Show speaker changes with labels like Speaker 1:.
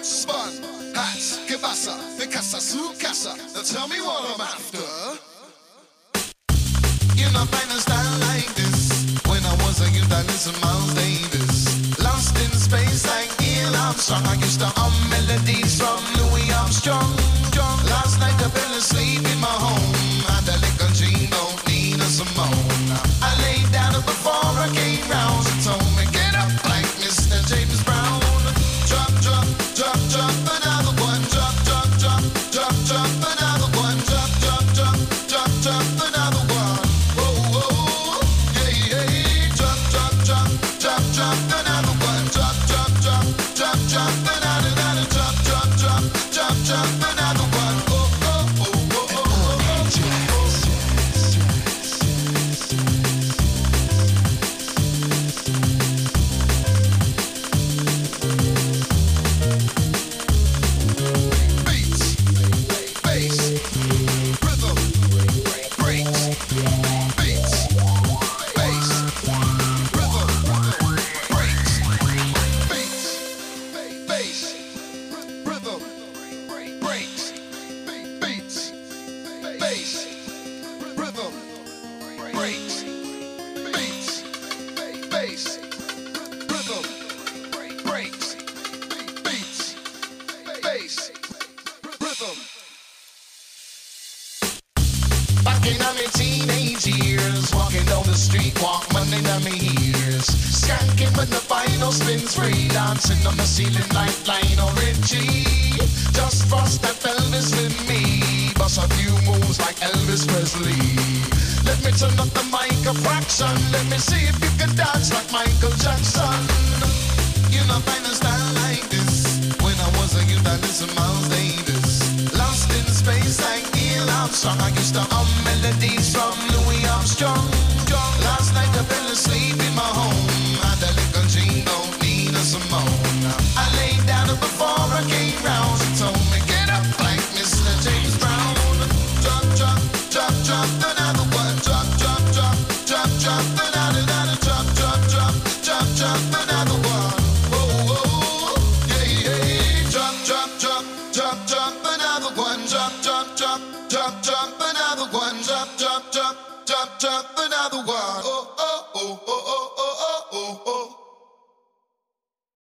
Speaker 1: spun, hats, kibasa, Picasa, Sukasa. Now tell me what I'm after. You know, find a style like this. When I was a youth, I listened to Miles Davis. Lost in space like Neil Armstrong. I used to hum melodies from Louis Armstrong. Last night I fell asleep in my home. Had a little dream, don't need a Simone. I laid down before I came round. She told me, get up like Mr. James Brown. Drop, drop, drop, drop, another one. Drop, drop, drop, drop, drop, another one. Drop, drop, drop, drop, drop, another one. Whoa, whoa, yeah, yeah. Drop, drop, drop, drop, drop, another one. Drop, drop, drop, drop, drop, another, drop, drop, drop, drop, drop, another one. Oh, oh, oh, oh, oh, oh, oh. Beats, bass, rhythm, breaks. Beats, bass, rhythm, breaks. Beats, bass, rhythm, breaks. Beats, bass, rhythm, breaks. Beats, bass, rhythm, breaks. Beats, bass, rhythm. Back in my teenage years, walking down the street, Walkman in my ears, skanking when the final spins free, dancing on the ceiling like Lionel Richie. Just bust that Elvis with me, bust a few moves like Elvis Presley. Let me turn up the mic a fraction, let me see if you can dance like Michael Jackson. You know, find a style like this. When I was a youth, I listened to Miles Davis. Lost in space like Neil Armstrong. I used to hum melodies from Louis Armstrong. Last night I fell asleep in my home. Had a little dream, don't need a Simone. I laid down before I came round. She told me, get up like Mr. James Brown. Drop, drop, drop, drop, another one. Drop, drop, drop, drop, drop, another, drop, drop, drop, drop, drop, another one. Whoa, whoa, yeah, yeah. Drop, drop, drop, drop, drop, another one. Drop, drop, drop, drop, drop, another one. Drop, drop, drop, drop, drop, another one. Oh,